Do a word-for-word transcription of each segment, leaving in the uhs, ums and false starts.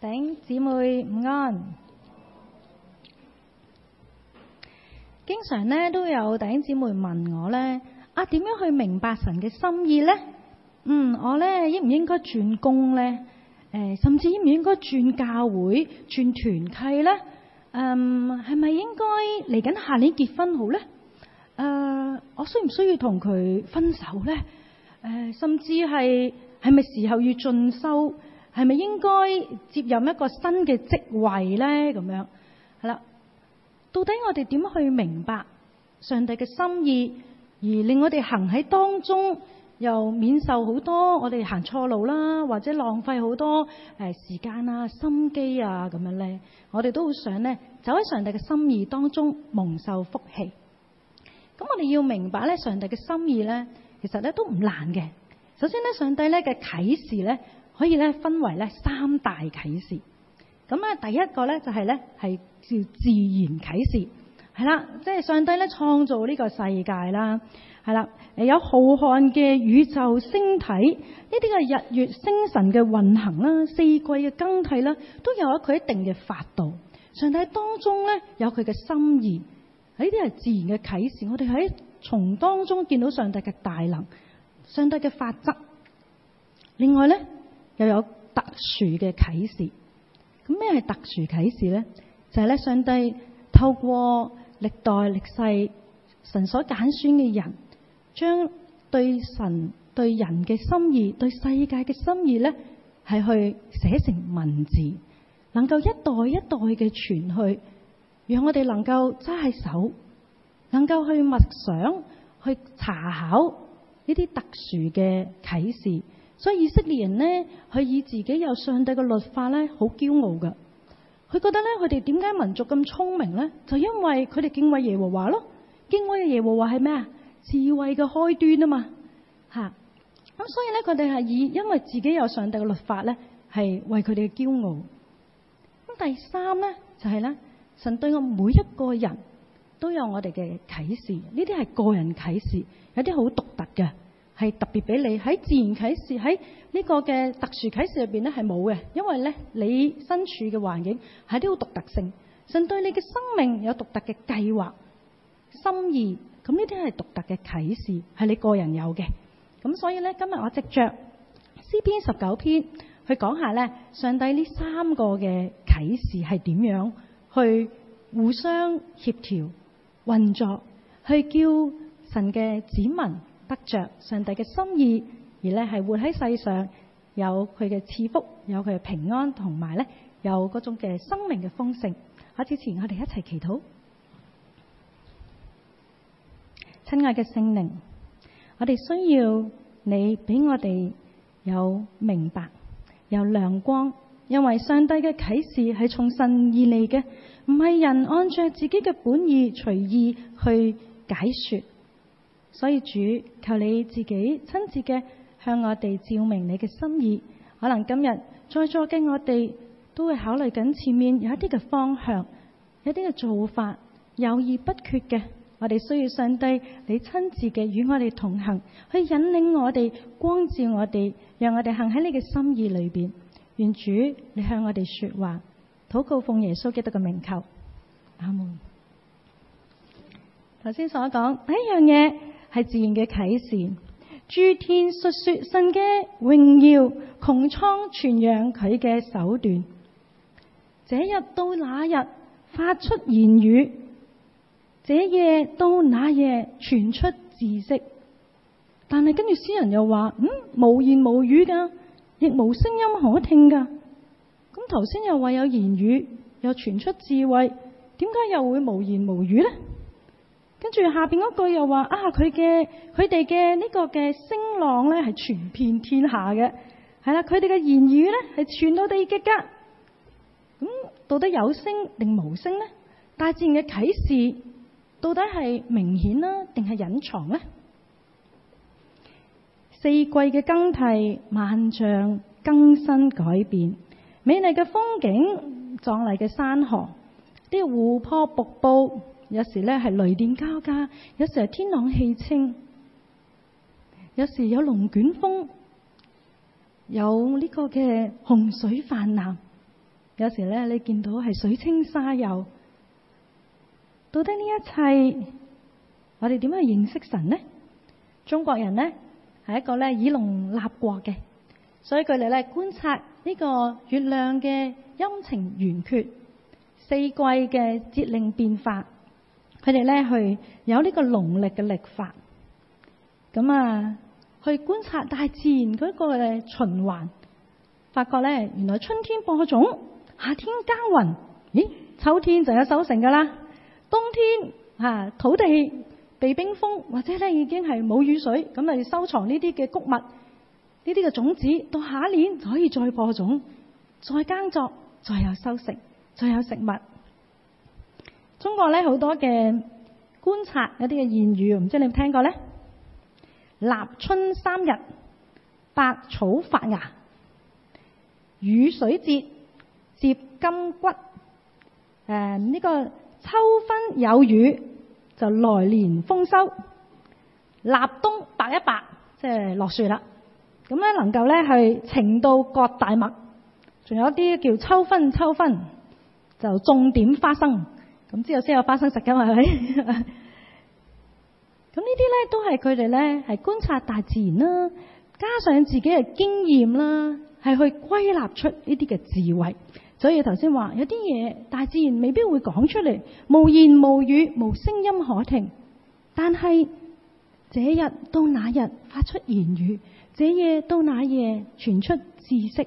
頂姊妹午安。經常咧都有弟兄姊妹問我咧，啊點樣去明白神嘅心意呢？嗯，我咧應唔應該轉工呢？誒、呃，甚至應唔應該轉教會、轉團契呢？嗯，係咪應該嚟緊下年結婚好呢？誒、呃，我需唔需要同佢分手呢？誒、呃，甚至係係咪時候要進修？係咪應該接任一個新嘅職位呢？咁樣係啦。到底我哋點去明白上帝嘅心意，而令我哋行喺當中，又免受好多我哋行錯路啦，或者浪費好多誒時間啊、心機啊咁樣呢？我哋都好想呢，走喺上帝嘅心意當中蒙受福氣。咁我哋要明白咧，上帝嘅心意呢，其實咧都唔難嘅。首先咧，上帝咧嘅啟示咧，可以咧分為咧三大啟示。咁咧第一個咧就係咧係叫自然啟示，係啦，即係上帝咧創造呢個世界啦，係啦，誒有浩瀚嘅宇宙星體，呢啲嘅日月星辰嘅運行啦，四季嘅更替啦，都有佢一定嘅法度。上帝當中咧有佢嘅心意，呢啲係自然嘅啟示。我哋喺從當中見到上帝嘅大能，上帝嘅法則。另外咧又有特殊嘅啟示。咁咩係特殊啟示呢？就係咧，上帝透過歷代歷世神所揀選嘅人，將對神對人嘅心意、對世界嘅心意呢，係去寫成文字，能夠一代一代嘅傳去，讓我哋能夠揸喺手，能夠去默想、去查考呢啲特殊嘅啟示。所以以色列人呢，佢以自己有上帝嘅律法呢，好驕傲噶。佢覺得呢，佢哋點解民族咁聰明呢？就因為佢哋敬畏耶和華咯。敬畏嘅耶和華係咩啊？智慧嘅開端啊嘛，吓。咁所以呢，佢哋係以因為自己有上帝嘅律法呢，係為佢哋嘅驕傲。咁第三呢，就係呢，神對我每一個人都有我哋嘅啟示，呢啲係個人啟示，有啲好獨特嘅。係特別俾你喺自然啟示，喺呢個嘅特殊啟示入邊咧係冇嘅，因為咧你身處嘅環境係啲好獨特性，神對你嘅生命有獨特嘅計劃心意，咁呢啲係獨特嘅啟示，係你個人有嘅。咁所以咧今日我藉着詩篇十九篇去講下咧上帝呢三個嘅啟示係點樣去互相協調運作，去叫神嘅子民得着上帝嘅心意，而咧係活喺世上，有佢嘅賜福，有佢嘅平安，同埋咧有嗰種嘅生命嘅豐盛。喺之前，我哋一齊祈禱。親愛嘅聖靈，我哋需要你俾我哋有明白，有亮光，因為上帝嘅啟示係從神而嚟嘅，唔係人按照自己嘅本意隨意去解說。所以主，求你自己親自嘅向我哋照明你嘅心意。可能今日在座嘅我哋都會考慮緊前面有一啲嘅方向，有一啲嘅做法，猶豫不決嘅。我哋需要上帝你親自嘅與我哋同行，去引領我哋，光照我哋，讓我哋行喺你嘅心意裏邊。願主你向我哋說話，禱告奉耶穌基督嘅名求，阿門。頭先所講第一樣嘢係自然嘅啟示，諸天述說神嘅榮耀，穹蒼傳揚佢嘅手段。這日到那日發出言語，這夜到那夜傳出知識。但係跟住詩人又話：嗯，無言無語噶，亦無聲音可聽噶。咁頭先又話有言語，又傳出智慧，點解又會無言無語呢？跟住下邊嗰句又話啊，佢嘅佢哋嘅呢個嘅聲浪咧係傳遍天下嘅，係啦，佢哋嘅言語咧係傳到地極噶。咁到底有聲定無聲呢？大自然嘅啟示到底係明顯啦，定係隱藏呢？四季嘅更替，萬象更新改變，美麗嘅風景，壯麗嘅山河，啲湖泊瀑布。有時咧係雷電交加，有時係天朗氣清，有時有龍捲風，有呢個嘅洪水泛濫。 有時咧你見到係水清沙幼。到底呢一切，我哋點樣去認識神呢？中國人呢係一個咧以農立國嘅，所以佢哋咧觀察呢個月亮嘅陰晴圓缺、四季嘅節令變化，佢哋咧去有呢個農曆嘅曆法，咁啊去觀察大自然嗰個嘅循環，發覺咧原來春天播種，夏天耕耘，咦，秋天就有收成噶啦。冬天嚇、啊、土地被冰封，或者咧已經係冇雨水，咁咪收藏呢啲嘅穀物，呢啲嘅種子，到下一年就可以再播種、再耕作、再有收成、再有食物。中國咧好多嘅觀察一啲嘅諺語，唔知你有冇聽過咧？立春三日，百草發芽；雨水節，接金骨。誒、呃、呢、這個。秋分有雨就來年豐收，立冬白一白即係落雪啦。咁咧能夠咧去晴到割大麥，仲有一啲叫秋分秋分就種點花生，咁之後先有花生食噶嘛，係咪？咁呢啲咧都係佢哋咧係觀察大自然啦，加上自己嘅經驗啦，係去歸納出呢啲嘅智慧。所以頭先話有啲嘢大自然未必會講出嚟，無言無語，無聲音可聽。但係這日到那日發出言語，這夜到那夜傳出知識。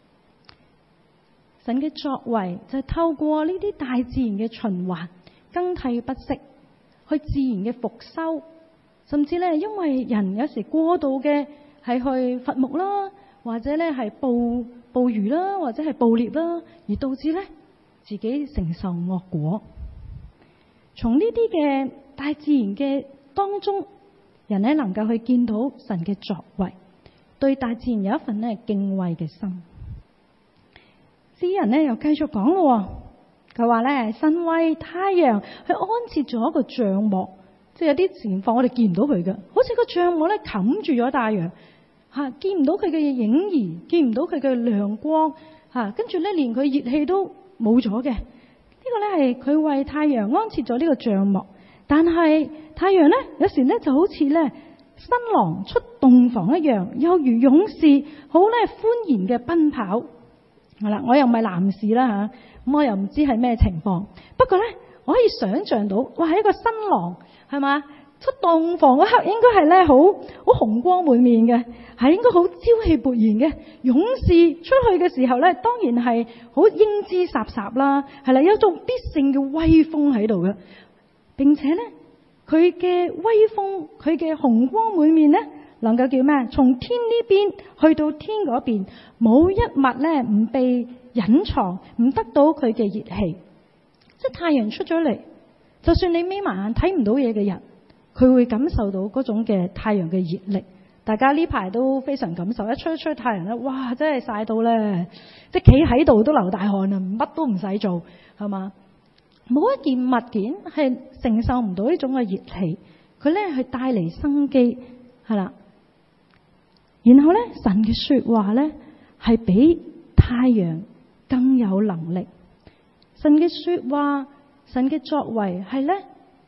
神嘅作為就係透過呢啲大自然嘅循環，更替不息，去自然嘅復修。甚至咧，因為人有時過度嘅係去伐木啦，或者咧係捕捕魚啦，或者係捕獵啦，而導致咧自己承受惡果。從呢啲嘅大自然嘅當中，人咧能夠去見到神嘅作為，對大自然有一份咧敬畏嘅心。詩人咧又繼續講咯，佢話咧神為太陽去安設咗一個帳幕，即係有啲情況我哋見唔到佢嘅，好似個帳幕咧冚住咗太陽。吓、啊，見唔到佢嘅影兒，見唔到佢嘅亮光，吓、啊，跟住咧連佢熱氣都冇咗嘅。呢、這個咧係佢為太陽安設咗呢個帳幕，但係太陽咧有時咧就好似咧新郎出洞房一樣，又如勇士好咧歡然嘅奔跑。係啦，我又唔係男士啦吓，咁、啊、我又唔知係咩情況。不過咧，我可以想象到，哇，係一個新郎係嘛？出洞房嗰刻應該係咧好好紅光滿面嘅，係應該好朝氣勃然嘅。勇士出去嘅時候咧，當然係好英姿颯颯啦，係啦，有種必勝嘅威風喺度嘅。並且咧，佢嘅威風，佢嘅紅光滿面咧，能夠叫咩？從天呢邊去到天嗰邊，冇一物咧唔被隱藏，唔得到佢嘅熱氣。即係太陽出咗嚟，就算你眯埋眼睇唔到嘢嘅人，佢會感受到嗰種嘅太陽嘅熱力。大家呢排都非常感受，一吹一吹太陽咧，哇！真係曬到咧，即係企喺度都流大汗啊，乜都唔使做，係嘛？冇一件物件係承受唔到呢種嘅熱氣，佢咧係帶嚟生機，係啦。然後咧，神嘅說話咧係比太陽更有能力。神嘅說話，神嘅作為係咧。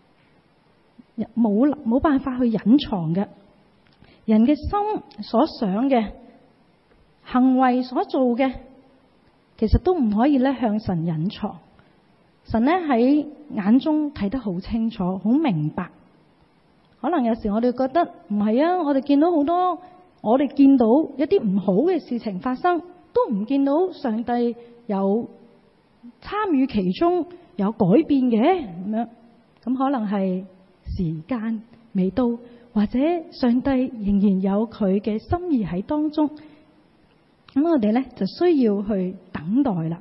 冇冇辦法去隱藏嘅，人嘅心所想嘅行為所做嘅，其實都唔可以咧向神隱藏。神咧喺眼中睇得好清楚，好明白。可能有時我哋覺得唔係啊，我哋見到好多，我哋見到一啲唔好嘅事情發生，都唔見到上帝有參與其中，有改變嘅咁樣，咁可能係時間未到，或者上帝仍然有佢嘅心意喺當中，咁我哋咧就需要去等待啦。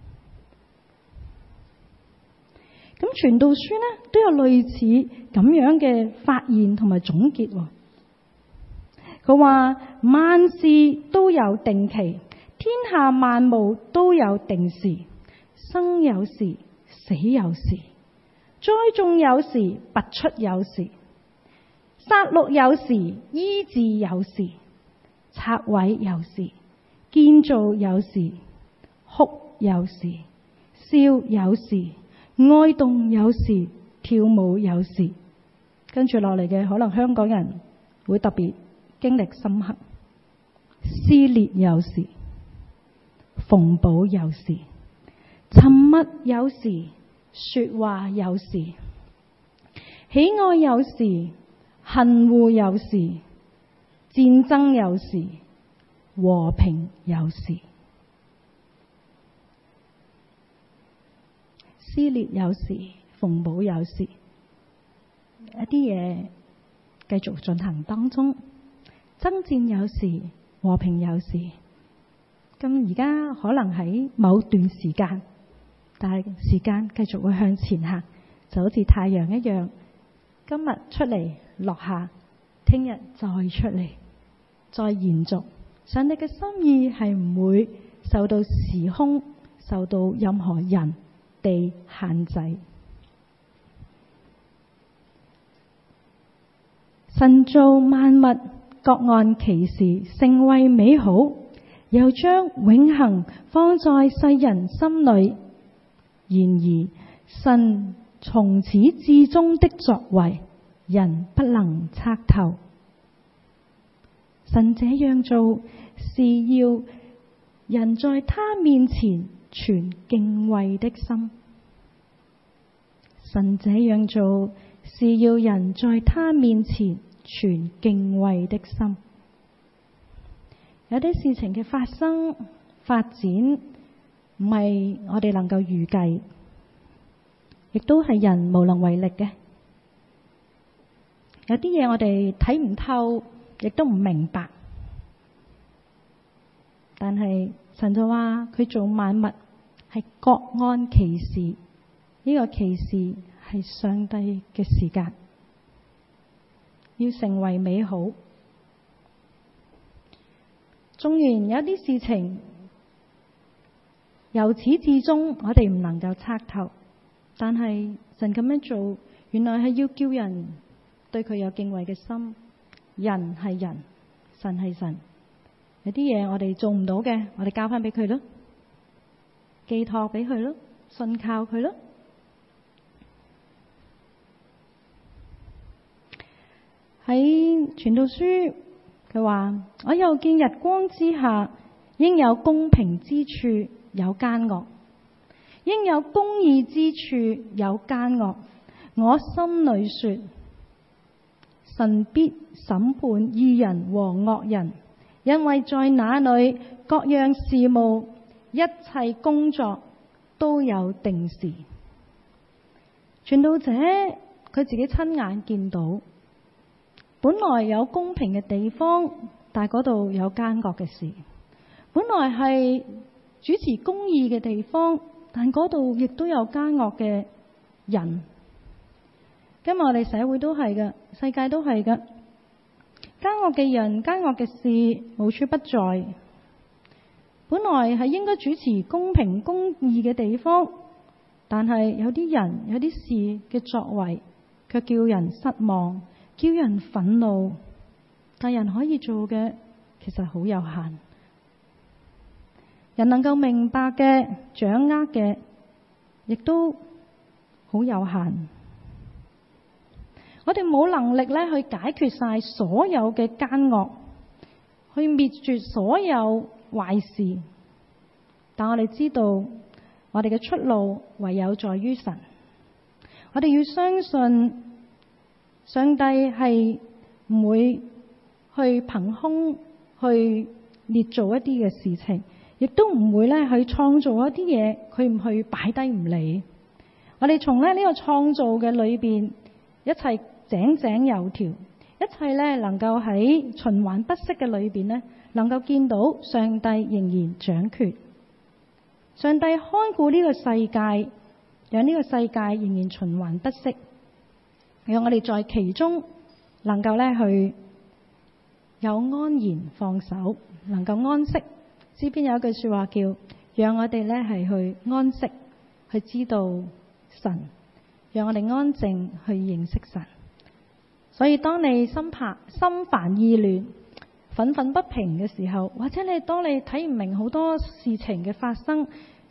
咁傳道書咧都有類似咁樣嘅發現同埋總結。佢話萬事都有定期，天下萬物都有定時，生有時，死有時。栽種有時，拔出有時；殺戮有時，醫治有時；拆毀有時，建造有時；哭有時，笑有時，哀慟有時，跳舞有時。跟住落嚟嘅，可能香港人會特別經歷深刻。撕裂有時，縫補有時，沉默有時，說話有時，喜愛有時，恨惡有時，戰爭有時，和平有時。撕裂有時，縫補有時，一啲嘢繼續進行當中，爭戰有時，和平有時。咁而家可能喺某段時間，但係時間繼續會向前行，就好似太陽一樣，今日出嚟落下，聽日再出嚟，再延續。上帝嘅心意係唔會受到時空、受到任何人地限制。神造萬物各按其時，成為美好，又將永恆放在世人心裏。然而神從始至終的作為，人不能測透。神這樣做，是要人在他面前存敬畏的心。神這樣做，是要人在他面前存敬畏的心。有啲事情嘅發生發展，唔係我哋能夠預計，亦都係人無能為力嘅。有啲嘢我哋睇唔透，亦都唔明白。但係神就話佢做萬物係各按其時，呢個其時係上帝嘅時間，要成為美好。縱然有啲事情由始至終我哋唔能夠測透，但係神咁樣做，原來係要叫人對佢有敬畏嘅心。人係人，神係神。有啲嘢我哋做唔到嘅，我哋交翻俾佢咯，寄託俾佢咯，信靠佢咯。喺傳道書佢話：我又見日光之下，應有公平之處，有奸惡；應有公義之處，有奸惡。我心裏說，神必審判義人和惡人，因為在那裏各樣事務、一切工作都有定時。傳道者佢自己親眼見到，本來有公平嘅地方，但係嗰度有奸惡嘅事；本來係主持公義嘅地方，但嗰度亦都有奸惡嘅人。今日我哋社會都係嘅，世界都係嘅。奸惡嘅人、奸惡嘅事無處不在。本來係應該主持公平公義嘅地方，但係有啲人、有啲事嘅作為，卻叫人失望，叫人憤怒。但人可以做嘅其實好有限，人能夠明白嘅、掌握嘅，亦都好有限。我哋冇能力咧去解決晒所有嘅奸惡，去滅絕所有壞事。但我哋知道，我哋嘅出路唯有在於神。我哋要相信上帝係唔會去憑空去捏造一啲嘅事情，亦都唔會咧去創造一啲嘢，佢唔去擺低唔理。我哋從咧呢個創造嘅裏邊，一切井井有條，一切咧能夠喺循環不息嘅裏邊咧，能夠見到上帝仍然掌權。上帝看顧呢個世界，讓呢個世界仍然循環不息，讓我哋在其中能夠咧去有安然放手，能夠安息。詩篇有一句說話叫：讓我哋咧係去安息，去知道神，讓我哋安靜去認識神。所以當你心怕心煩意亂、憤憤不平嘅時候，或者你當你睇唔明好多事情嘅發生，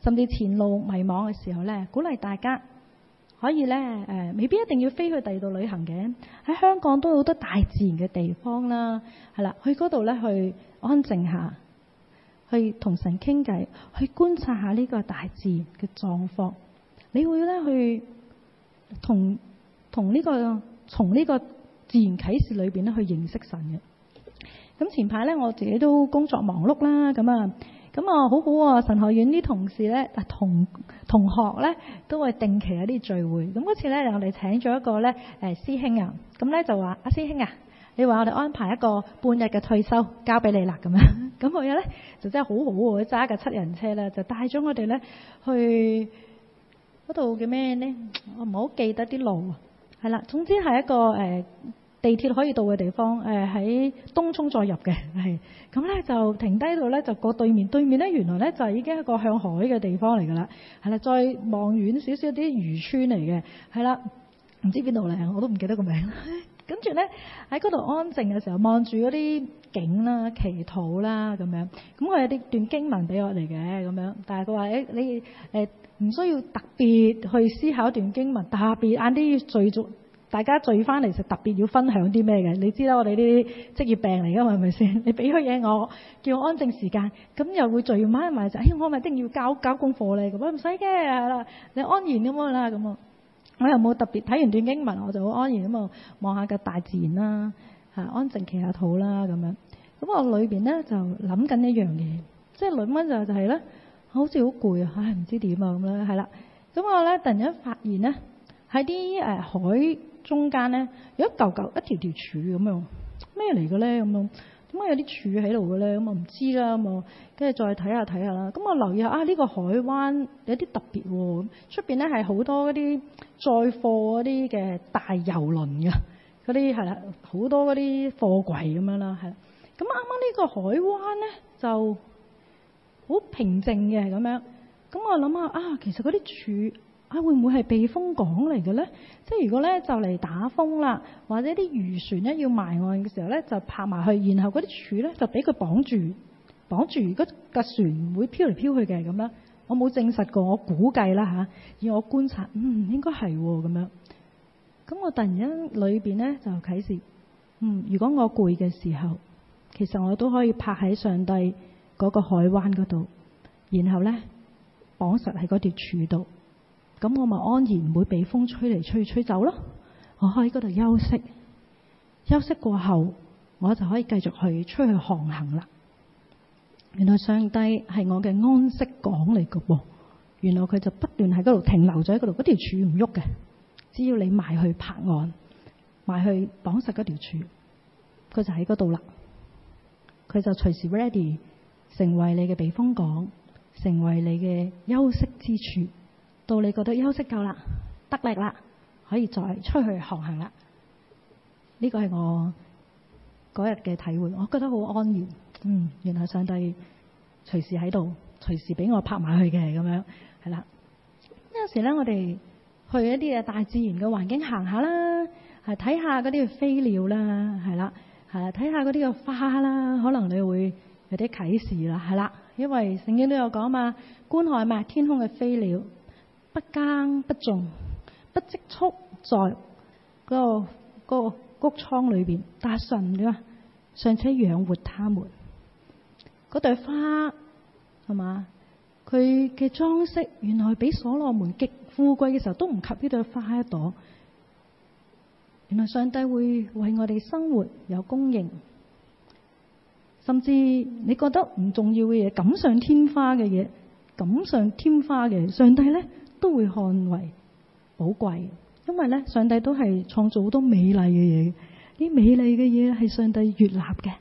甚至前路迷茫嘅時候咧，鼓勵大家可以咧誒、呃，未必一定要飛去第二度旅行嘅。喺香港都有好多大自然嘅地方啦，係啦，去嗰度咧去安靜下，去同神傾偈，去觀察下呢個大自然嘅狀況。你會咧去同同呢個從呢個自然啟示裏邊咧去認識神嘅。咁前排咧我自己都工作忙碌啦，咁啊咁啊好好啊！神學院啲同事咧啊同同學咧都會定期有啲聚會。咁嗰次咧我哋請咗一個咧誒師兄啊，咁咧就話阿師兄啊，你話我哋安排一個半日嘅退休交俾你啦咁樣。咁佢咧就真係好好喎，揸架七人車咧就帶咗我哋咧去嗰度叫咩咧？我唔好記得啲路啊。係啦，總之係一個誒、呃、地鐵可以到嘅地方，誒、呃、喺東涌再入嘅，係咁咧就停低度咧就過對面，對面咧原來咧就已經係一個向海嘅地方嚟㗎啦。係啦，再望遠少少啲漁村嚟嘅，係啦，唔知邊度嚟，我都唔記得個名。跟住咧喺嗰度安靜嘅時候，望住嗰啲景啦、祈禱啦咁樣。咁佢有啲段經文俾我哋嘅咁樣，但係佢話誒你誒。呃唔需要特別去思考段經文，特別晏啲聚咗，大家聚翻嚟就特別要分享啲咩嘅？你知啦，我哋呢啲職業病嚟㗎嘛，係咪先？你俾咗嘢我，叫我安靜時間，咁又會聚埋埋就，哎，我咪一定要交交功課咧，咁啊唔使嘅，係啦，你安然咁樣啦，咁啊，我又冇特別睇完段經文，我就好安然咁啊望下個大自然啦，嚇安靜祈下禱啦咁樣。咁我裏邊咧就諗緊一樣嘢，即係諗緊就就係咧。好似好攰啊！唉，唔知點啊咁樣，係啦。咁我咧突然間發現咧，喺啲誒海中間咧有一嚿嚿一條條柱咁樣，咩嚟嘅咧咁樣？點解有啲柱喺度嘅咧？咁我唔知啦。咁我跟住再睇下睇下啦。咁我留意下啊，呢個海灣有啲特別喎。出邊咧係好多嗰啲載貨嗰啲嘅大遊輪嘅，嗰啲係啦，好多嗰啲貨櫃咁樣啦，係啦。咁啱啱呢個海灣咧就好平靜嘅咁樣，咁我諗下啊，其實嗰啲柱啊會唔會係避風港嚟嘅咧？即係如果咧就嚟打風啦，或者啲漁船咧要埋岸嘅時候咧，就泊埋去，然後嗰啲柱咧就俾佢綁住，綁住嗰架船會飄嚟飄去嘅咁樣。我冇證實過，我估計啦嚇，以我觀察，嗯應該係咁樣。咁我突然間裏邊咧就啟示，嗯，如果我攰嘅時候，其實我都可以泊喺上帝嗰個海灣嗰度，然後咧綁實喺嗰條柱度，咁我咪安然唔會俾風吹嚟吹去吹走咯。我可以喺嗰度休息，休息過後我就可以繼續去出去航行啦。原來上帝係我嘅安息港嚟嘅噃，原來佢就不斷喺嗰度停留咗喺嗰度，嗰條柱唔喐嘅，只要你埋去泊岸，埋去綁實嗰條柱，佢就喺嗰度啦。佢就隨時 ready。成為你嘅避風港，成為你嘅休息之處。到你覺得休息夠啦，得力啦，可以再出去航行啦。呢個係我嗰日嘅體會，我覺得好安然。嗯，原來上帝隨時喺度，隨時俾我泊埋去嘅咁樣，係啦。有時咧，我哋去一啲嘅大自然嘅環境行下啦，係睇下嗰啲嘅飛鳥啦，係啦，係睇下嗰啲嘅花啦，可能你會有啲啟示啦，係啦，因為聖經都有講嘛，觀看嘛天空嘅飛鳥，不耕不種，不積蓄在嗰、嗰個嗰、嗰個穀倉裏邊，但係神點啊，尚且養活他們。嗰朵花係嘛，佢嘅裝飾原來比所羅門極富貴嘅時候都唔及呢朵花一朵。原來上帝會為我哋生活有供應。甚至你覺得唔重要嘅嘢，錦上添花嘅嘢，錦上添花嘅，上帝咧都會看為寶貴，因為咧上帝都係創造好多美麗嘅嘢，啲美麗嘅嘢係上帝悅納嘅。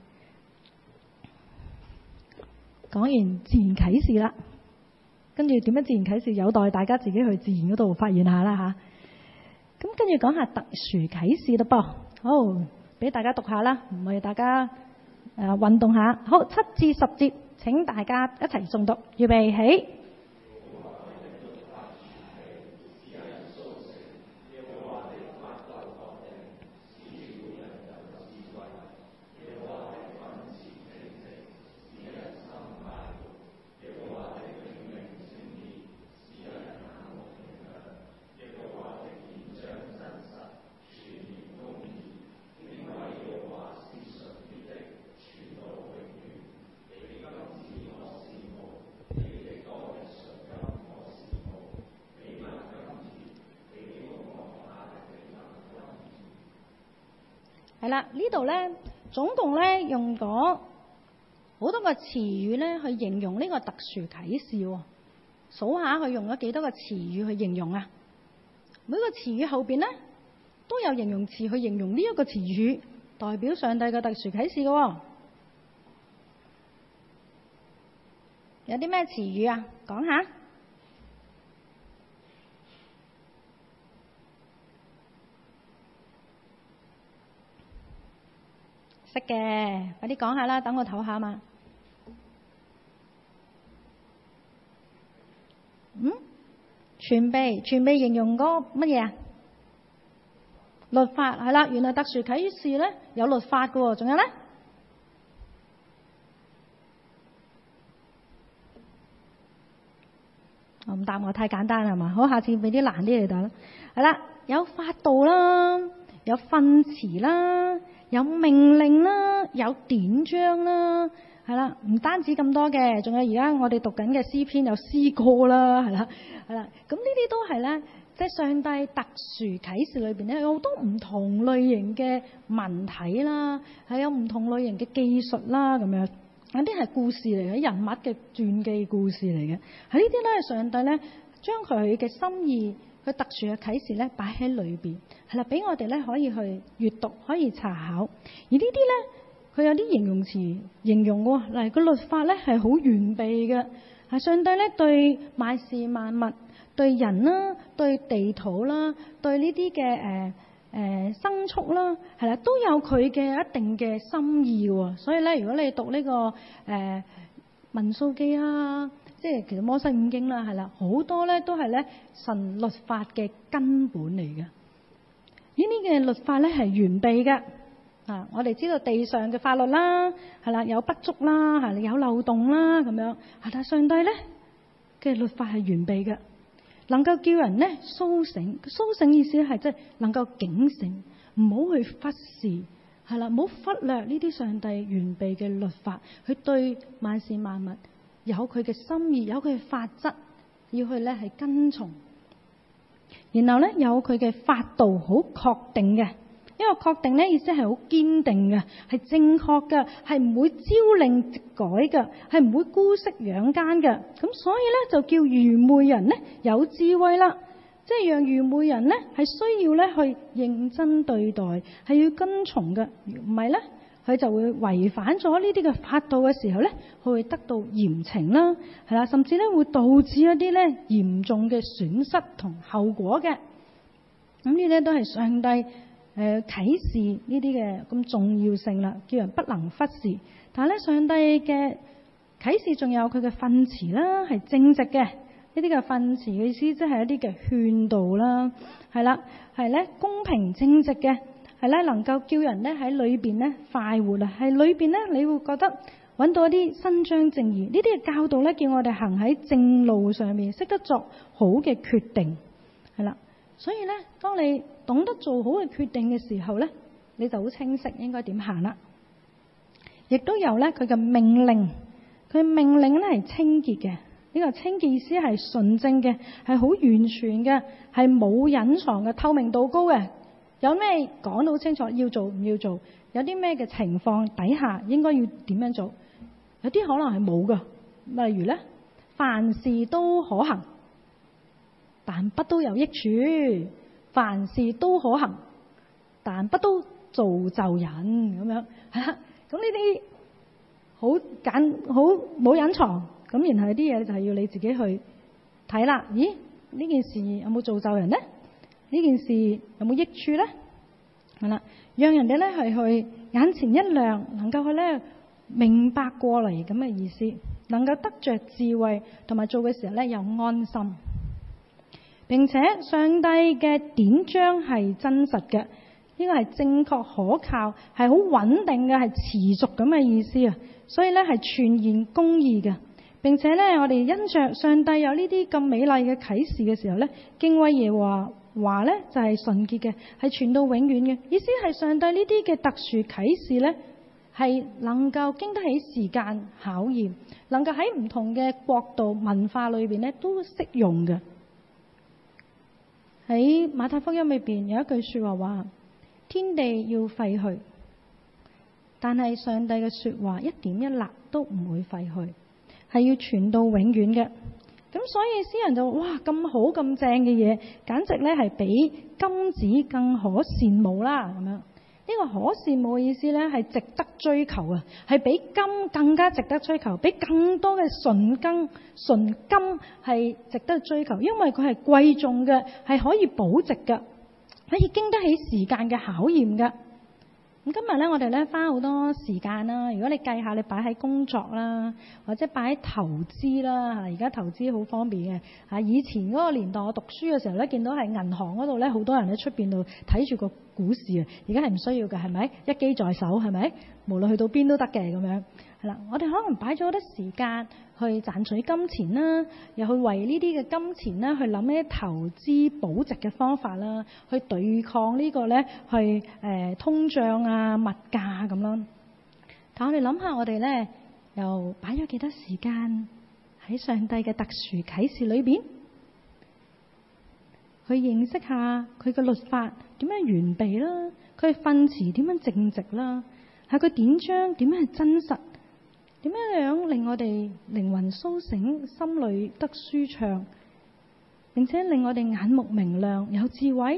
講完自然啟示啦，跟住點樣自然啟示，有待大家自己去自然嗰度發現下啦吓。咁跟住講下特殊啟示啦噃，好俾大家讀下啦，唔係大家。誒、呃，運動下，好，七至十節，請大家一齊誦讀，預備起。 係啦，呢度咧總共咧用咗好多個詞語咧去形容呢個特殊啟示喎。數下佢用咗幾多個詞語去形容啊？每個詞語後邊咧都有形容詞去形容呢一個詞語，代表上帝嘅特殊啟示嘅喎。有啲咩詞語啊？講下。識嘅，快啲講下啦，等我唞下嘛。嗯？全備，全備形容嗰乜嘢啊？律法係啦，原來特殊啟示咧有律法嘅喎，仲有咧？我唔答我太簡單係嘛？好，下次俾啲難啲嚟答啦。係啦，有法度啦，有訓詞啦。有命令啦，有典章啦，係啦，唔單止咁多嘅，仲有而家我哋讀緊嘅詩篇有詩歌啦，係啦，係啦，咁呢啲都係咧，即係上帝特殊啟示裏邊咧，有好多唔同類型嘅文體啦，係有唔同類型嘅技術啦，咁樣有啲係故事嚟嘅，人物嘅傳記故事嚟嘅，喺呢啲咧，上帝咧將佢嘅心意。佢特殊嘅啟示咧，擺喺裏邊，係啦，俾我哋咧可以去閱讀，可以查考。而呢啲咧，佢有啲形容詞形容喎，例如個律法咧係好完備嘅，係上帝咧對萬事萬物、對人啦、對地土啦、對呢啲嘅誒誒牲畜啦，係啦，都有佢嘅一定嘅心意喎。所以咧，如果你讀呢、這個誒、呃、民數記啊，即係其實摩西五經啦，係啦，好多咧都係咧神律法嘅根本嚟嘅。呢啲嘅律法咧係完備嘅。啊，我哋知道地上嘅法律啦，係啦，有不足啦，係有漏洞啦，咁樣。啊，但係上帝咧嘅律法係完備嘅，能夠叫人咧甦醒。甦醒意思係即係能夠警醒，唔好去忽視，係啦，唔好忽略呢啲上帝完備嘅律法，去對萬事萬物。有佢嘅心意，有佢嘅法則，要去咧係跟從。然後咧有佢嘅法度，好確定嘅。因為確定咧意思係好堅定嘅，係正確嘅，係唔會朝令夕改嘅，係唔會姑息養奸嘅。咁所以咧就叫愚昧人咧有智慧啦，即係讓愚昧人咧係需要咧去認真對待，係要跟從嘅。唔係咧，佢就會違反咗呢啲嘅法度嘅時候咧，佢會得到嚴懲啦，係啦，甚至咧會導致一啲咧嚴重嘅損失同後果嘅。咁呢啲都係上帝誒、呃、啟示呢啲嘅咁重要性啦，叫人不能忽視。但係咧，上帝嘅啟示仲有佢嘅訓詞啦，係正直嘅。呢啲嘅訓詞嘅意思即係一啲嘅勸導啦，係啦，係咧公平正直嘅。係咧，能夠叫人咧喺裏邊咧快活啊！喺裏邊咧，你會覺得揾到一啲伸張正義。呢啲嘅教導咧，叫我哋行喺正路上面，識得作好嘅決定，係啦。所以咧，當你懂得做好嘅決定嘅時候咧，你就好清晰應該點行啦。亦都有咧佢嘅命令，佢命令咧係清潔嘅。呢個清潔意思係純正嘅，係好完全嘅，係冇隱藏嘅，透明度高嘅。有咩講到清楚，要做唔要做？有啲咩嘅情況底下應該要點樣做？有啲可能係冇㗎，例如咧，凡事都可行，但不都有益處；凡事都可行，但不都造就人咁樣。係啦，咁呢啲好簡好冇隱藏，咁然後有啲嘢就係要你自己去睇啦。咦？呢件事有冇造就人呢？呢件事有冇益處呢？係啦，讓人哋咧係去眼前一亮，能夠去咧明白過嚟咁嘅意思，能夠得着智慧，同埋做嘅時候咧又安心，並且上帝嘅典章係真實嘅，呢個係正確可靠，係好穩定嘅，係持續咁嘅意思啊！所以咧係全然公義嘅。並且咧，我哋因着上帝有呢啲咁美麗嘅啟示嘅時候咧，敬畏耶和華話咧就係純潔嘅，係傳到永遠嘅。意思係上帝呢啲嘅特殊啟示咧，係能夠經得起時間考驗，能夠喺唔同嘅國度文化裏邊咧都適用嘅。喺馬太福音裏邊有一句說話話：天地要廢去， 但係上帝嘅說話一點一粒都唔會廢去，係要傳到永遠嘅。咁所以詩人就話：哇，咁好咁正嘅嘢，簡直咧係比金子更可羨慕啦！咁樣呢個可羨慕嘅意思咧係值得追求啊，係比金更加值得追求，比更多嘅純金純金係值得追求，因為佢係貴重嘅，係可以保值嘅，可以經得起時間嘅考驗嘅。咁今日咧，我哋咧花好多時間啦。如果你計下，你擺喺工作啦，或者擺喺投資啦，嚇而家投資好方便嘅嚇。以前嗰個年代，我讀書嘅時候咧，見到係銀行嗰度咧，好多人喺出邊度睇住個股市啊。而家係唔需要嘅，係咪？一機在手，係咪？無論去到邊都得嘅咁樣。係啦，我哋可能擺咗好多時間去賺取金錢啦，又去為呢啲嘅金錢啦，去諗一啲投資保值嘅方法啦，去對抗呢個咧，去誒、呃、通脹啊、物價咁咯。但我哋諗下，我哋咧又擺咗幾多時間喺上帝嘅特殊啟示裏邊，去認識下佢嘅律法點樣完備啦，佢嘅訓詞點樣正直啦，係佢典章點樣係真實。點樣樣令我哋靈魂甦醒，心裏得舒暢，並且令我哋眼目明亮，有智慧？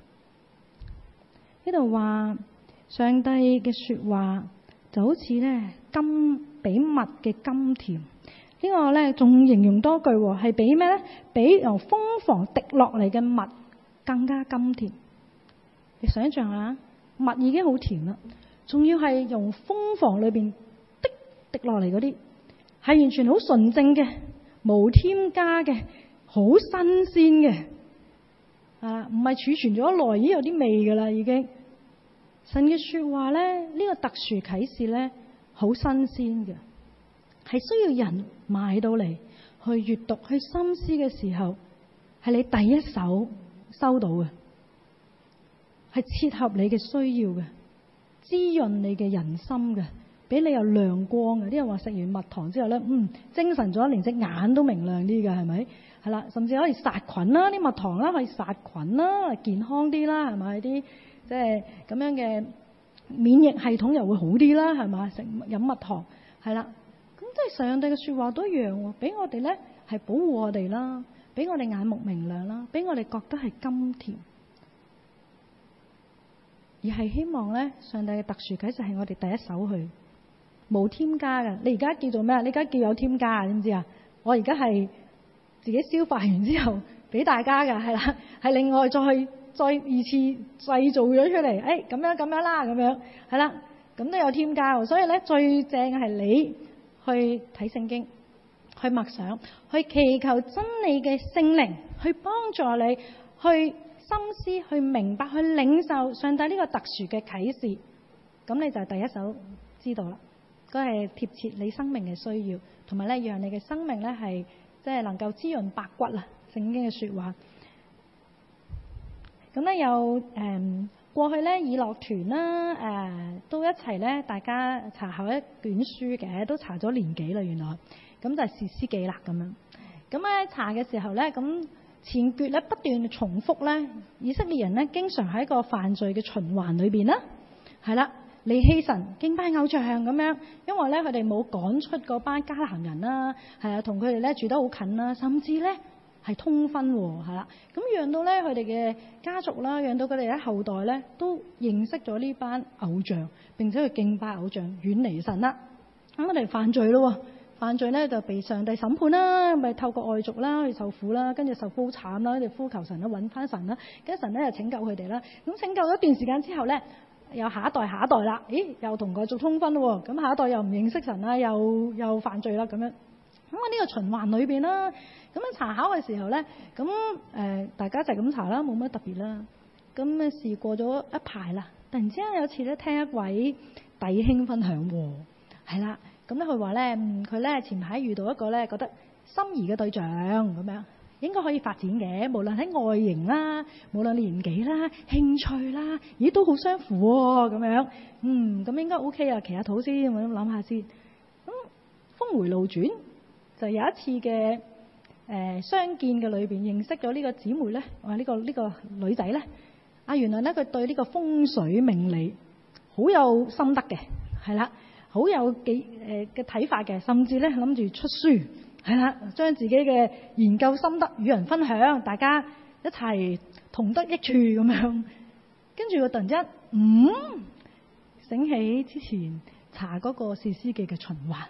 呢度話上帝嘅說話就好似咧金比蜜嘅甘甜，呢、這個咧仲形容多句，係比咩咧？比由蜂房滴落嚟嘅蜜更加甘甜。你想象下，蜜已經好甜啦，仲要係用蜂房裏邊滴落嚟嗰啲係完全好純正嘅，無添加嘅，好新鮮嘅啊！唔係儲存咗耐，已經有啲味噶啦，已經。神嘅說話咧，呢、這個特殊啟示咧，好新鮮嘅，係需要人買到嚟去閱讀、去深思嘅時候，係你第一手收到嘅，係切合你嘅需要嘅，滋潤你嘅人心嘅。俾你有亮光嘅，啲人話食完蜜糖之後咧，嗯，精神咗，連隻眼都明亮啲嘅，係咪？係啦，甚至可以殺菌啦，啲蜜糖啦可以殺菌啦，健康啲啦，係咪？啲即係咁樣嘅免疫系統又會好啲啦，係咪？食飲蜜糖係啦，咁即係上帝嘅説話都一樣喎，俾我哋咧係保護我哋啦，俾我哋眼目明亮啦，俾我哋覺得係甘甜。而係希望咧，上帝嘅特殊啟示係我哋第一手去。冇添加嘅，你而家叫做咩？你而家叫有添加啊？知唔知啊？我而家係自己消化完之後俾大家嘅，係啦，係另外再再二次製造咗出嚟。誒、哎，咁樣咁樣啦，咁樣係啦，咁都有添加。所以咧，最正嘅係你去睇聖經，去默想，去祈求真理嘅聖靈去幫助你去深思、去明白、去領受上帝呢個特殊嘅啟示。咁你就第一手知道啦。都係貼切你生命嘅需要，同埋咧讓你嘅生命咧係即係能夠滋潤百骨啊！聖經嘅說話，咁咧有誒、呃、過去咧以樂團啦誒都一齊咧，大家查考一卷書嘅，都查咗年幾啦原來，咁就係士師記啦咁樣。咁咧查嘅時候咧，咁前決咧不斷重複咧，以色列人咧經常喺一個犯罪嘅循環裏邊啦，係啦。離棄神、敬拜偶像咁樣，因為咧佢哋冇趕出嗰班迦南人啦，係啊，同佢哋咧住得好近啦，甚至咧係通婚喎，係啦，咁讓到咧佢哋嘅家族啦，讓到佢哋嘅後代咧都認識咗呢班偶像，並且去敬拜偶像，遠離神啦。咁我哋犯罪咯，犯罪咧就被上帝審判啦，咪透過外族啦去受苦啦，跟住受苦好慘啦，跟住呼求神啦，揾翻神啦，跟住神咧就拯救佢哋啦。咁拯救咗一段時間之後咧，有下一代下一代啦，咦，又同佢做通婚咯，咁下一代又唔認識神啦，又又犯罪啦，咁樣咁啊呢個循環裏邊啦，咁樣查考嘅時候咧，咁誒、呃、大家就係咁查啦，冇乜特別啦。咁嘅事過咗一排啦，突然之間有次咧聽一位弟兄分享喎，係啦，咁咧佢話咧，佢咧前排遇到一個咧覺得心儀嘅對象咁樣。應該可以發展嘅，無論喺外形啦，無論年紀啦、興趣啦，咦都好相符喎，咁樣，嗯，咁應該 OK 啊，祈下禱先，我咁諗下先。咁峰回路轉，就有一次嘅誒、呃、相見嘅裏邊認識咗呢個姊妹咧，話呢個呢、呢個女仔咧，啊原來咧佢對呢個風水命理好有心得嘅， 係啦，好有幾誒嘅睇法嘅，甚至咧諗住出書，係啦，將自己嘅研究心得與人分享，大家一齊同得益處咁樣。跟住我突然之間，嗯，醒起之前查嗰個士師記嘅循環，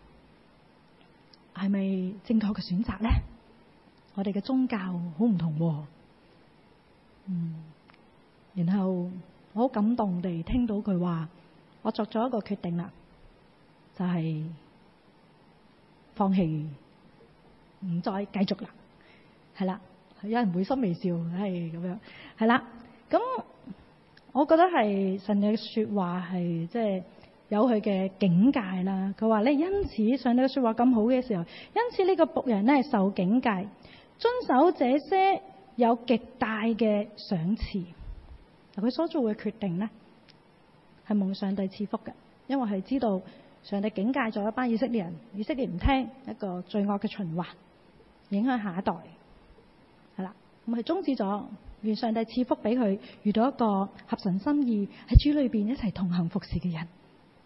係咪正確嘅選擇咧？我哋嘅宗教好唔同喎。嗯，然後我好感動地聽到佢話，我作咗一個決定啦，就係放棄，唔再繼續啦。係啦，有人會心微笑，係咁樣，係啦。咁我覺得係神嘅說話係即係有佢嘅境界啦。佢話咧，因此上帝嘅說話咁好嘅時候，因此呢個僕人咧受警戒，遵守這些有極大嘅賞賜。嗱，佢所做嘅決定咧係蒙上帝賜福嘅，因為係知道上帝警戒咗一班以色列人，以色列唔聽，一個罪惡嘅循環，影響下一代。係啦，咁係終止咗。願上帝賜福俾佢，遇到一個合神心意喺主裏邊一齊同行服侍嘅人。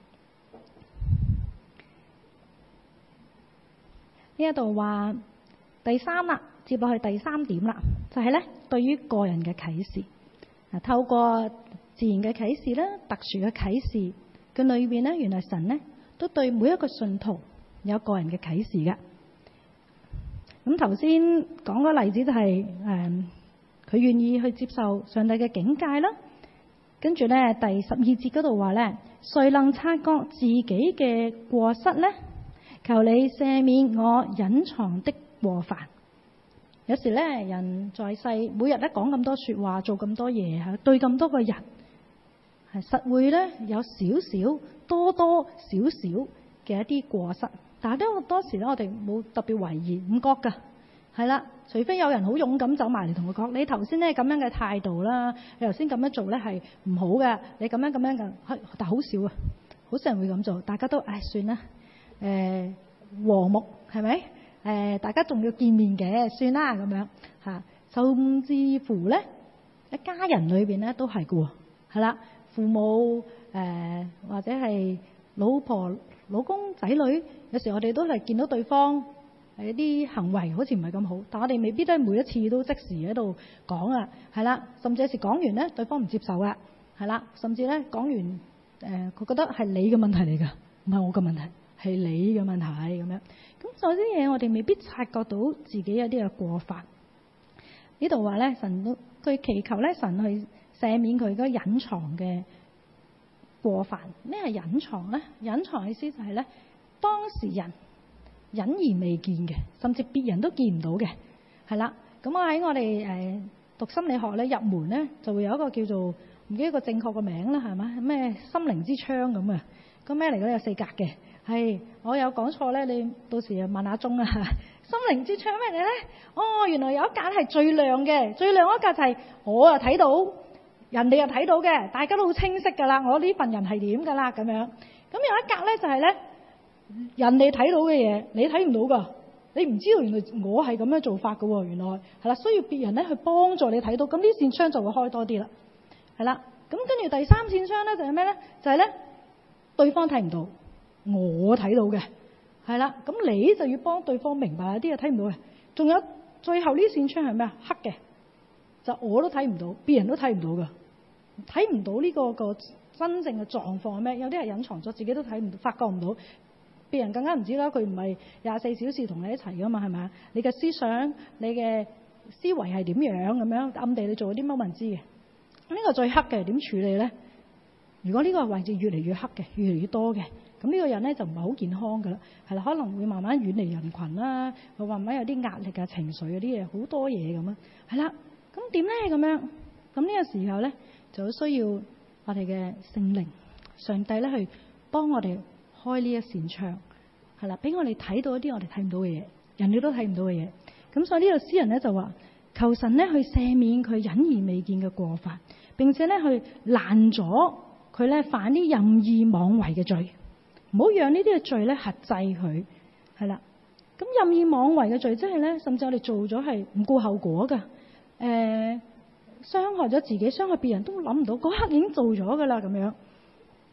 呢一度話第三啦，接落去第三點啦，就係咧對於個人嘅啟示。嗱，透過自然嘅啟示啦，特殊嘅啟示嘅裏邊咧，原來神咧都對每一個信徒有個人嘅啟示嘅。咁頭先講個例子就係、是、誒。嗯佢願意去接受上帝嘅警戒啦，跟住咧第十二節嗰度話咧，誰能察覺自己嘅過失呢？求你赦免我隱藏的過犯。有時咧人在世，每日咧講咁多說話，做咁多嘢吓，對咁多個人，係實會咧有少少多多少少嘅一啲過失，但係都好多時咧我哋冇特別懷疑，唔覺噶。係啦，除非有人好勇敢走埋嚟同我講，你頭先咧咁樣嘅態度啦，你頭先咁樣做咧係唔好嘅，你咁樣咁樣嘅，但係好少啊，好少人會咁做，大家都唉算啦，誒、呃、和睦係咪？誒、呃、大家仲要見面嘅，算啦咁樣嚇，甚至乎咧一家人裏邊咧都係嘅喎，係啦，父母誒、呃、或者係老婆、老公、仔女，有時我哋都係見到對方係一啲行為好似唔係咁好，但我哋未必都係每一次都即時喺度講啊，係啦，甚至有時講完咧，對方唔接受啊，係啦，甚至咧講完誒，佢、呃、覺得係你嘅問題嚟㗎，唔係我嘅問題，係你嘅問題咁樣。咁有啲嘢我哋未必察覺到自己有啲嘅過犯。呢度話咧，神都佢祈求咧，神去赦免佢嗰隱藏嘅過犯。咩係隱藏咧？隱藏嘅意思就係咧，當事人隱而未見嘅，甚至別人都見唔到嘅，係啦。咁我喺我哋誒讀心理學咧入門咧，就會有一個叫做唔記得個正確個名啦，係嘛？咩心靈之窗咁啊？個咩嚟嘅？有四格嘅，係我有講錯咧，你到時問下鐘啊。心靈之窗咩嚟咧？哦，原來有一格係最亮嘅，最亮嗰格就係我啊睇到，人哋又睇到嘅，大家都好清晰噶啦。我呢份人係點噶啦咁樣。咁有一格咧就係咧。人哋睇到嘅嘢，你睇唔到噶，你唔知道原來我係咁樣做法噶喎，原來係啦，需要別人咧去幫助你睇到，咁呢扇窗就會開多啲啦，係啦。咁跟住第三扇窗咧就係咩咧？就係咧對方睇唔到，我睇到嘅，係啦。咁你就要幫對方明白有啲嘢睇唔到嘅。仲有最後呢扇窗係咩啊？黑嘅，就我都睇唔到，別人都睇唔到噶，睇唔到呢個個真正嘅狀況係咩？有啲係隱藏咗，自己都睇唔到，發覺唔到。別人更加唔知啦，佢唔係廿四小時同你一齊噶嘛，係咪啊？你嘅思想、你嘅思維係點樣咁樣？暗地你做啲乜冇人知嘅。呢個最黑嘅點處理咧？如果呢個位置越嚟越黑嘅，越嚟越多嘅，咁呢個人咧就唔係好健康噶啦，係啦，可能會慢慢遠離人群啦，會慢慢有啲壓力啊、情緒嗰啲嘢，好多嘢咁啊，係啦。咁點咧咁樣？咁呢個時候咧就需要我哋嘅聖靈、上帝咧去幫我哋開呢一扇窗，係啦，俾我哋睇到一啲我哋睇唔到嘅嘢，人哋都睇唔到嘅嘢。咁所以呢個詩人咧就話，求神咧去赦免佢隱而未見嘅過犯，並且咧去攔咗佢咧犯啲任意妄為嘅罪，唔好讓呢啲嘅罪咧轄制佢，係啦。咁任意妄為嘅罪，即係咧，甚至我哋做咗係唔顧後果噶，誒、呃，傷害咗自己，傷害別人都諗唔到，嗰刻已經做咗噶啦，咁樣。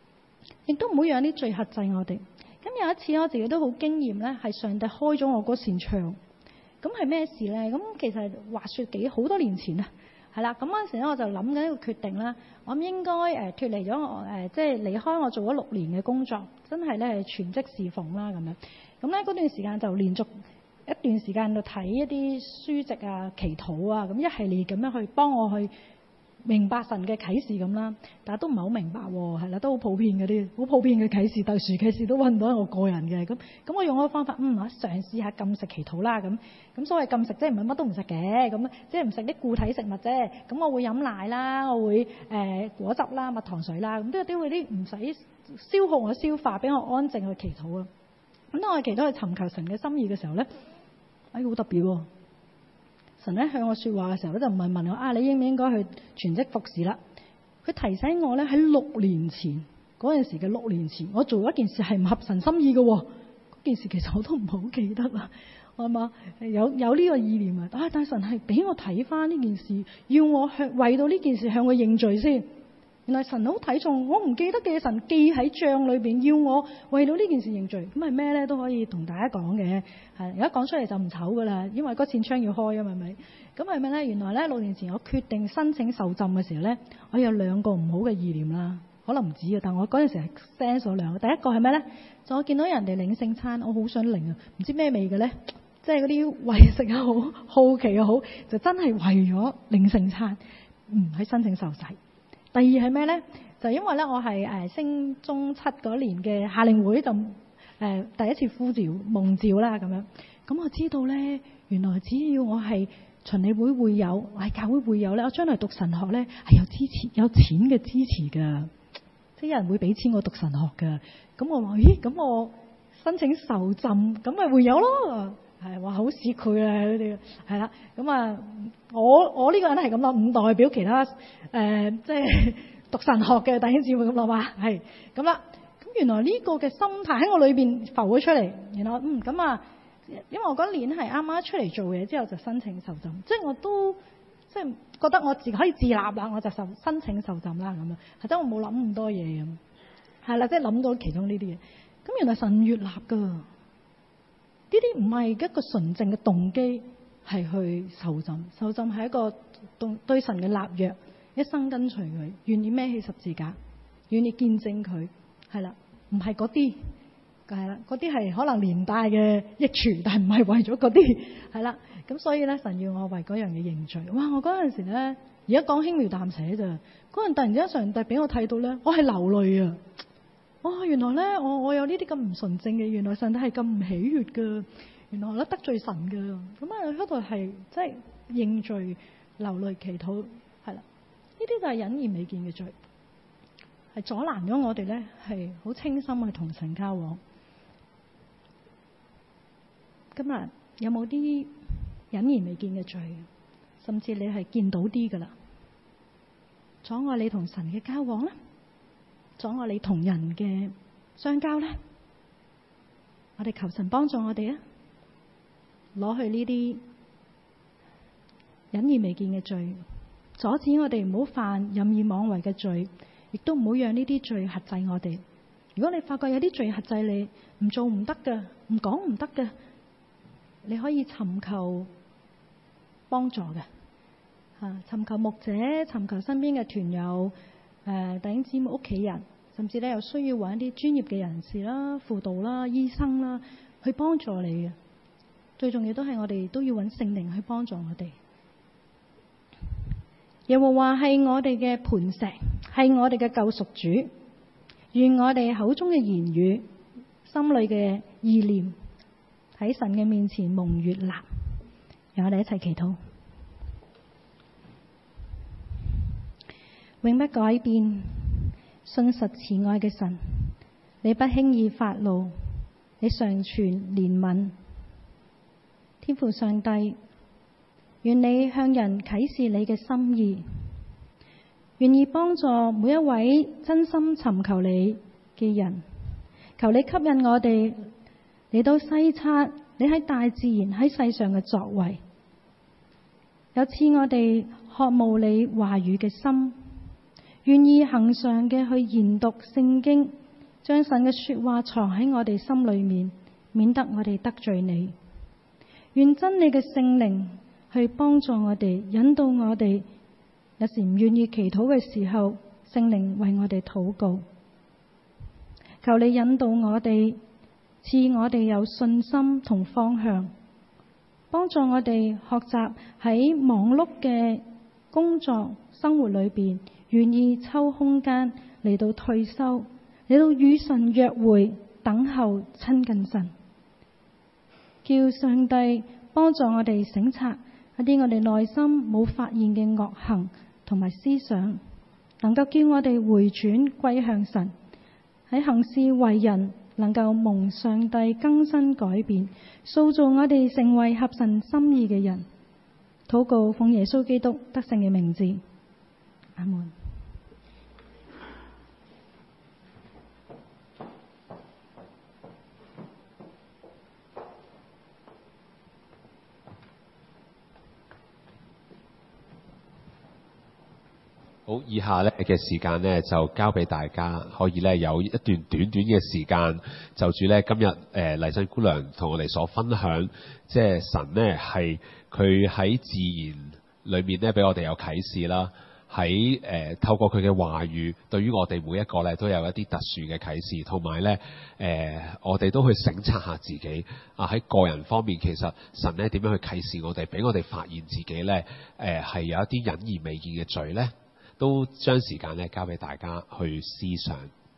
亦都唔好讓啲罪轄制我哋。咁有一次我自己都好經驗咧，係上帝開咗我嗰扇窗。咁係咩事咧？咁其實話説幾好多年前啊，係啦。咁嗰陣時咧，我就諗緊一個決定啦。我諗應該誒脫離咗我誒，即係離開我做咗六年嘅工作，真係咧係全職侍奉啦咁樣。咁咧嗰段時間就連續一段時間度睇一啲書籍啊、祈禱啊，咁一系列咁樣去幫我去明白神嘅啟示咁啦。但係都唔係好明白喎，係啦，都好普遍嗰啲，好普遍嘅啟示，特殊啟示都揾唔到我個人嘅。咁咁我用嗰個方法，嗯，我嘗試下禁食祈禱啦。咁咁所謂禁食即係唔係乜都唔食嘅，咁即係唔食啲固體食物啫。咁我會飲奶啦，我會誒、呃、果汁啦、蜜糖水啦，咁都有啲會啲唔使消耗我消化，俾我安靜去祈禱啊。咁當我祈禱去尋求神嘅心意嘅時候咧，哎，好特別喎！神咧向我說話嘅時候咧，就唔係問我啊，你應唔應該去全職服侍啦？佢提醒我咧，喺六年前嗰陣時嘅六年前，我做一件事係唔合神心意嘅。嗰件事其實我都唔好記得啦，係嘛？有有呢個意念啊！啊，但神係俾我睇翻呢件事，要我向為到呢件事向佢認罪先。原來神好睇重我唔記得嘅，神記喺帳裏邊，要我為到呢件事認罪。咁係咩咧？都可以同大家講嘅。係而家講出嚟就唔醜噶啦，因為嗰扇窗要開啊嘛，係咪？咁係咪咧？原來咧六年前我決定申請受浸嘅時候咧，我有兩個唔好嘅意念啦，可能唔止啊，但我嗰陣時係 sense 咗兩個。第一個係咩咧？就我見到人哋領聖餐，我好想領啊，唔知咩味嘅咧，即係嗰啲為食又好，好奇又好，就真係為咗領聖餐，唔喺申請受洗。第二係咩咧？就因為咧，我係誒升中七嗰年嘅夏令會就誒、呃、第一次呼召蒙召啦咁樣。咁我知道咧，原來只要我係循理會會友，我係教會會友咧，我將來讀神學咧係有支持、有錢嘅支持㗎，即係有人會俾錢我讀神學㗎。咁我話咦，咁我申請受浸，咁咪會友咯。係話好市儈啊！呢啲係啦，咁啊，我我呢個人係咁諗，唔代表其他誒、呃，即係讀神學嘅弟兄姊妹咁諗嘛，係咁啦。咁原來呢個嘅心態喺我裏邊浮咗出嚟，然後嗯咁啊，因為我嗰年係啱啱出嚟做嘢之後就申請受浸，即係我都即係覺得我自己可以自立啦，我就受申請受浸啦咁樣，係真我冇諗咁多嘢咁，係啦，即係諗到其中呢啲嘢。咁原來神悅納㗎。呢啲唔係一個純正嘅動機，係去受浸。受浸係一個對神嘅立約，一生跟隨佢，願意孭起十字架，願意見證佢，係啦，唔係嗰啲，係啦，嗰啲係可能連帶嘅益處，但係唔係為咗嗰啲，係啦。咁所以咧，神要我為嗰樣嘢認罪。哇！我嗰陣時咧，而家講輕描淡寫咋，嗰陣突然之間上帝俾我睇到咧，我係流淚啊！哇、哦！原來咧，我我有呢啲咁唔純正嘅，原來上帝係咁唔喜悅噶，原來我咧得罪神噶，咁啊嗰度係即係認罪、流淚、祈禱，係啦，呢啲就係隱而未見嘅罪，係阻攔咗我哋咧係好清心去同神交往。今日有冇啲隱而未見嘅罪？甚至你係見到啲噶啦，阻礙你同神嘅交往咧？阻礙你同人嘅相交咧，我哋求神幫助我哋啊，攞去呢啲隱而未見嘅罪，阻止我哋唔好犯任意妄為嘅罪，亦都唔好讓呢啲罪轄制我哋。如果你發覺有啲罪轄制你，唔做唔得嘅，唔講唔得嘅，你可以尋求幫助嘅，吓、啊、尋求牧者，尋求身邊嘅團友。誒、呃，弟兄姊妹、屋企人，甚至咧有需要揾一啲專業嘅人士啦、輔導啦、醫生啦，去幫助你嘅。最重要都係我哋都要揾聖靈去幫助我哋。耶和華係我哋嘅磐石，係我哋嘅救贖主。願我哋口中嘅言語、心裏嘅意念，喺神嘅面前蒙悅納。讓我哋一齊祈禱。永不改變、信實慈愛嘅神，你不輕易發怒，你常存憐憫。天父上帝，願你向人啟示你嘅心意，願意幫助每一位真心尋求你嘅人。求你吸引我哋嚟到細察你喺大自然喺世上嘅作為，有賜我哋渴慕你話語嘅心，願意恆常嘅去研讀聖經， 將神嘅說話藏喺我哋心裏面，免得我哋得罪你。願真理嘅聖靈去幫助我哋，引導我哋。有時唔願意祈禱嘅時候，聖靈為我哋禱告。求你引導我哋，賜我哋有信心同方向，幫助我哋學習喺忙碌嘅工作生活裏邊，願意抽空間嚟到退休，嚟到與神約會，等候親近神。叫上帝幫助我哋省察一啲我哋內心冇發現嘅惡行同埋思想，能夠叫我哋回轉歸向神，喺行事為人能夠蒙上帝更新改變，塑造我哋成為合神心意嘅人。禱告奉耶穌基督得勝嘅名字，阿門。 好，以下咧嘅時間咧就交俾大家，可以咧有一段短短嘅時間，就住咧今日誒麗珍姑娘同我哋所分享，即係神咧係佢喺自然裏面咧俾我哋有啟示啦，喺誒、呃、透過佢嘅話語，對於我哋每一個咧都有一啲特殊嘅啟示，同埋咧誒我哋都去省察下自己啊，喺個人方面，其實神咧點樣去啟示我哋，俾我哋發現自己咧誒係有一啲隱而未見嘅罪咧。都將時間咧交俾大家去思想。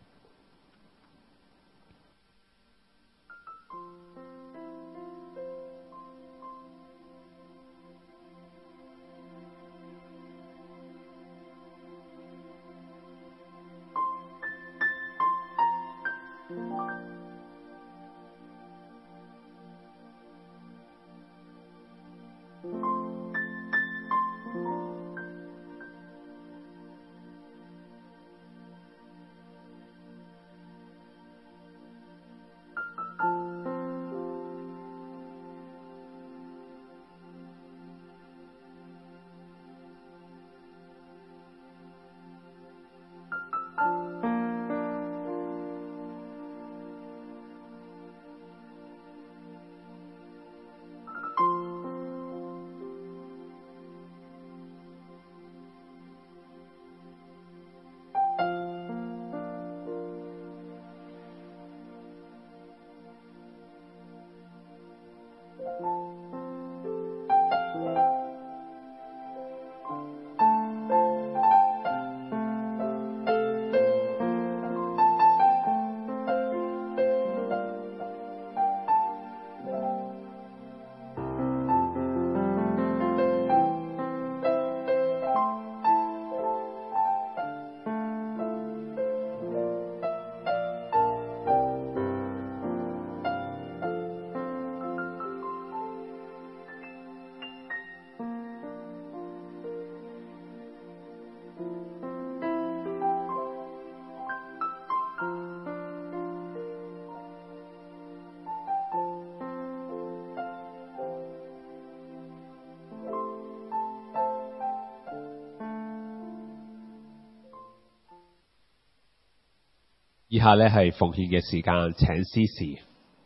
以下咧係奉獻嘅時間，請司事。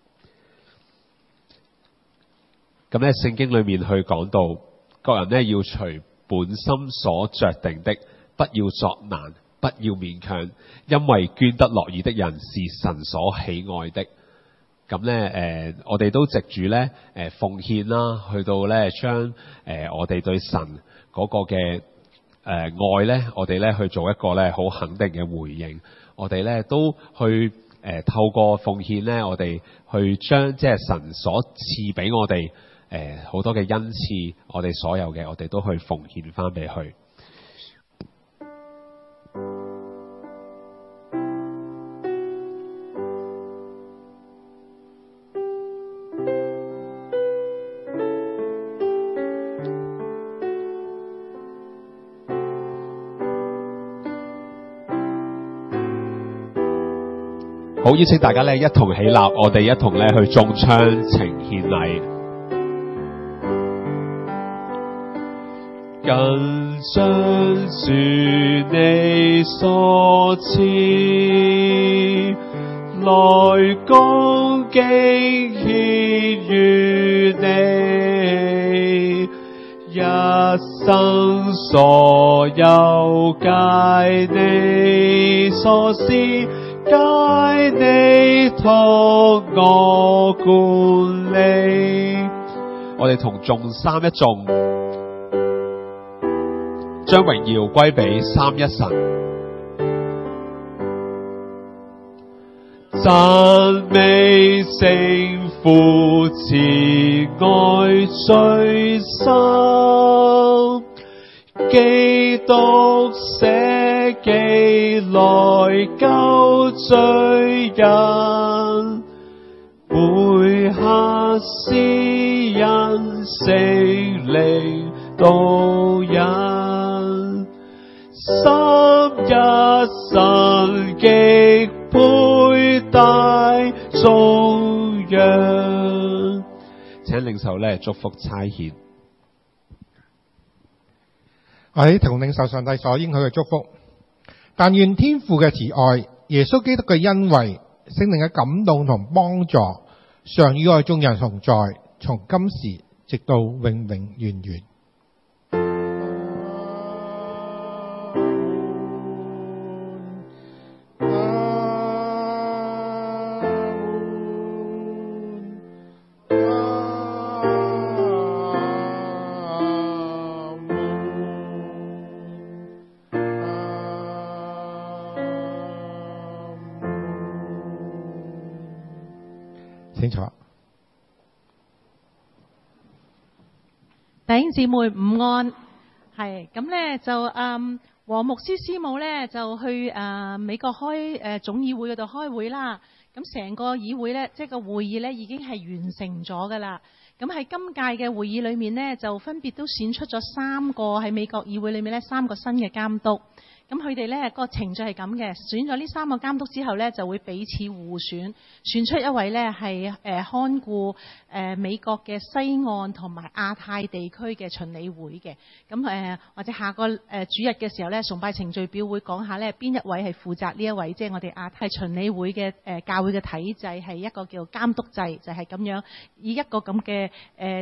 咁咧聖經裏面去講到，各人咧要隨本心所酌定的，不要作難，不要勉強，因為捐得樂意的人是神所喜愛的。咁咧誒，我哋都藉住咧誒奉獻啦，去到咧將誒我哋對神嗰個嘅誒愛咧，我哋咧去做一個咧好肯定嘅回應。我哋咧都去誒、呃、透過奉獻咧，我哋去將即係神所賜俾我哋誒好多嘅恩賜，我哋所有嘅，我哋都去奉獻翻俾佢。好，邀請大家咧一同起立，我哋一同咧去中槍呈獻禮。更將主你所賜， 來攻擊獻於你，一生所有皆你所施，皆你託我管理。我哋同眾三一眾，將榮耀歸俾三一神。讚美聖父慈愛最深，基督捨己來救罪人，背下施恩聖靈導引，三一神極配戴頌揚。請領受咧祝福差遣。 我喺同領受上帝所應許嘅祝福，但願天父嘅慈愛、耶穌基督嘅恩惠、聖靈嘅感動同幫助，常與我哋眾人同在，從今時直到永永遠遠。清楚。 弟兄姊妹午安，係咁咧就嗯黃牧師師母咧就去誒、呃、美國開誒、呃、總議會嗰度開會啦。咁成個議會咧，即係個會議咧已經係完成咗噶啦。咁喺今屆嘅會議裏面呢，就分別都選出咗三個喺美國議會裏面咧三個新嘅監督。咁佢哋咧個程序係咁嘅，選咗呢三個監督之後咧，就會彼此互選，選出一位咧係誒看顧誒美國嘅西岸同埋亞太地區嘅巡理會嘅。咁誒或者下個誒主日嘅時候咧，崇拜程序表會講下咧邊一位係負責呢一位，即係我哋亞太巡理會嘅誒教會嘅體制係一個叫監督制，就係咁樣以一個咁嘅誒。